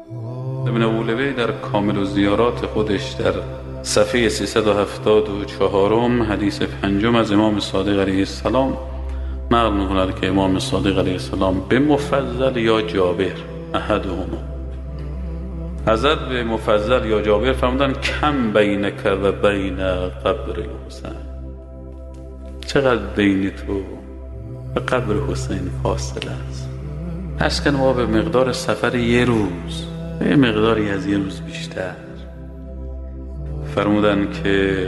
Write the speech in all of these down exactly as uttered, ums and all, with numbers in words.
ابن ابولبی در کامل الزیارات خودش در صفحه سیصد و هفتاد و چهار حدیث پنجم از امام صادق علیه السلام نقل می‌کند که امام صادق علیه السلام به مفضل یا جابر احدهما، حضرت به مفضل یا جابر فرمودن کم بینک و بین قبر حسین، چقدر بین تو و قبر حسین فاصله است. پس کن ما به مقدار سفر یه روز، به مقداری از یه روز بیشتر. فرمودن که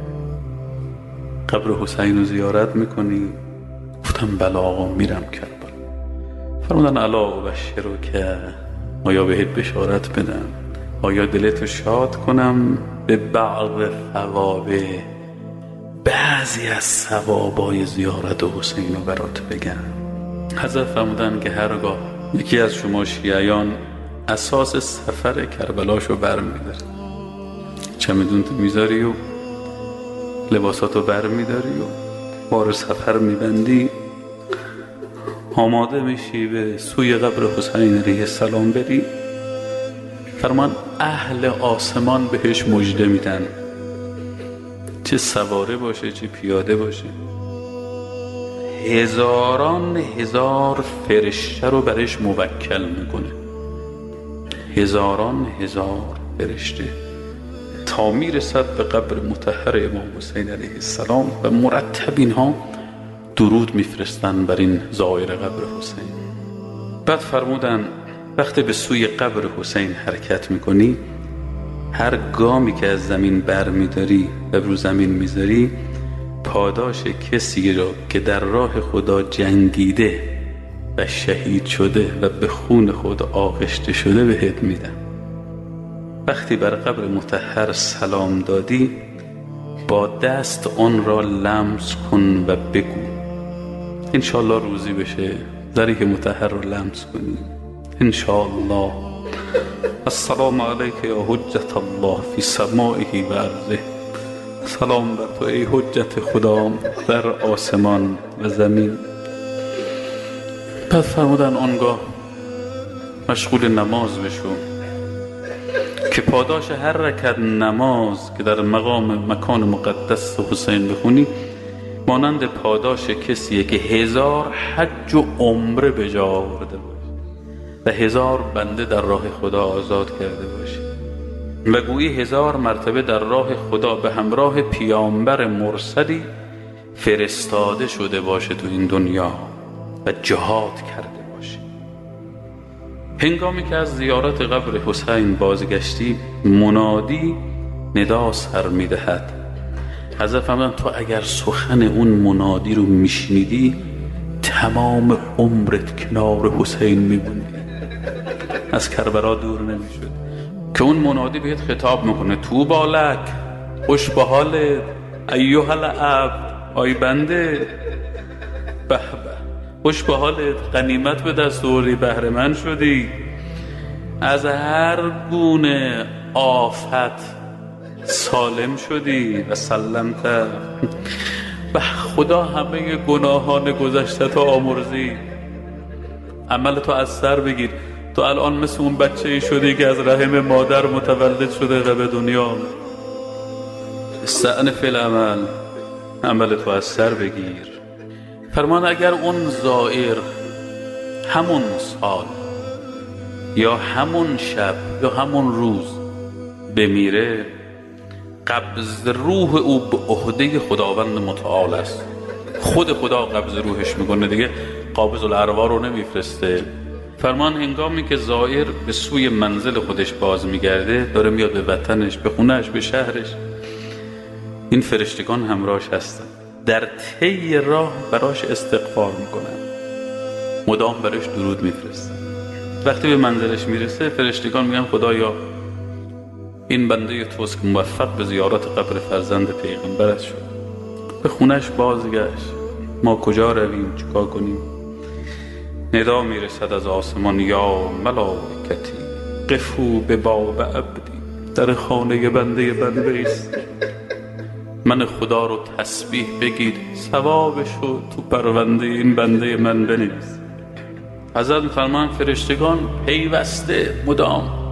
قبر حسین رو زیارت میکنی؟ گفتم بله آقا میرم کربلا. فرمودن الا ابشرو که آیا بهت بشارت بدم، آیا دلتو شاد کنم به بعض ثوابه، بعضی از ثوابای زیارت حسین رو برات بگم. حضرت فرمودن که هرگاه یکی از شما شیعیان اساس سفر کربلاشو بر میداره، چمدونتو میذاری و لباساتو بر میداری و بار سفر میبندی، آماده میشی به سوی قبر حسین علیه السلام بری، فرمان اهل آسمان بهش مژده میدن، چه سواره باشه چه پیاده باشه، هزاران هزار فرشته رو برش موکل میکنه، هزاران هزار فرشته تا میرسد به قبر مطهر امام حسین علیه السلام و مرتب اینها درود میفرستن بر این زائر قبر حسین. بعد فرمودن وقتی به سوی قبر حسین حرکت میکنی، هر گامی که از زمین بر میداری و رو زمین میذاری، پاداش کسی را که در راه خدا جنگیده و شهید شده و به خون خود آغشته شده بهت میدن. وقتی بر قبر مطهر سلام دادی، با دست آن را لمس کن و بگو، انشاءالله روزی بشه ضریح مطهر را لمس کنی. انشاءالله السلام علیک یا حجت الله فی سمائه و ارضه، سلام بر تو ای حجت خدا در آسمان و زمین. بعد فرمودن آنگاه مشغول نماز بشو که پاداش هر رکعت نماز که در مقام مکان مقدس حسین بخونی مانند پاداش کسیه که هزار حج و عمره به جا آورده باشه و هزار بنده در راه خدا آزاد کرده باشه و گویی هزار مرتبه در راه خدا به همراه پیامبر مرسلی فرستاده شده باشه تو این دنیا و جهاد کرده باشه. هنگامی که از زیارت قبر حسین بازگشتی، منادی ندا سر میدهد. حضرت فرمودن تو اگر سخن اون منادی رو میشنیدی، تمام عمرت کنار حسین میبوندی، از کربلا دور نمیشد. که اون منادی بهت خطاب میکنه طوبی لک، خوش به حالت ایها العبد، آی بنده، به به، خوش به حالت، غنیمت به دست آوردی، بهره مند شدی، از هر گونه آفت سالم شدی و سلمت. به خدا همه گناهان گذشته تو آمرزی، عمل تو از سر بگیر. تو الان مثل اون بچه ای شدی که از رحم مادر متولد شده و به دنیا. استأنف العمل، عمل تو از سر بگیر. فرمان اگر اون زائر همون سال یا همون شب یا همون روز بمیره، قبض روح او به عهده خداوند متعال است. خود خدا قبض روحش میکنه دیگه، قابض الارواح رو نمیفرسته. فرمان هنگامی که زائر به سوی منزل خودش باز میگرده، داره میاد به وطنش، به خونهش، به شهرش، این فرشتگان همراهش هستن، در طی راه براش استغفار میکنن، مدام براش درود میفرستن. وقتی به منزلش میرسه، فرشتگان میگن خدایا این بنده توست که موفق به زیارت قبر فرزند پیغمبرت شد، به خونش بازگشت، ما کجا رویم، چیکار کنیم؟ ندا میرسد از آسمان یا ملائکتی قفو به باب عبدی، در خانه بنده من بایست، من خدا رو تسبیح بگیر، ثوابشو تو پرونده این بنده من بنویس. حضرت فرمان فرشتگان پیوسته مدام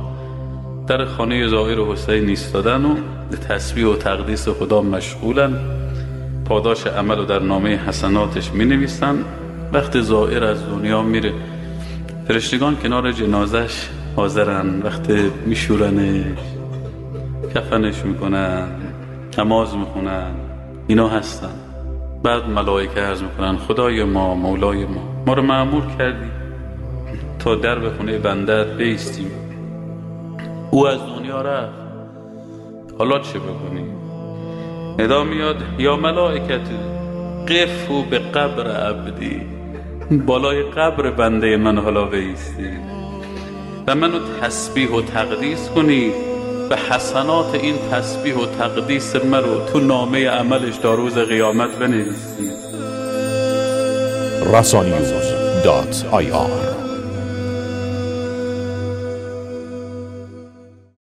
در خانه زائر حسین ایستادن و به تسبیح و تقدیس خدا مشغولن. پاداش عمل رو در نامه حسناتش می نویسن. وقتی زائر از دنیا میره، فرشتگان کنار جنازش حاضرن. وقتی میشورنش، کفنش میکنن، نماز میخونن، اینا هستن. بعد ملائکه عرض میکنن خدای ما، مولای ما، ما رو مأمور کردی تا در به خونه بندت بیستیم. او از دنیا رفت، حالا چه بکنیم؟ ندا میاد یا ملائکت قفوا به قبر عبدی، بالای قبر بنده من حالا بیستید و منو تسبیح و تقدیس کنید و حسنات این تسبیح و تقدیس من رو تو نامه عملش تا روز قیامت بنویسید. رسانیوز دات آی آر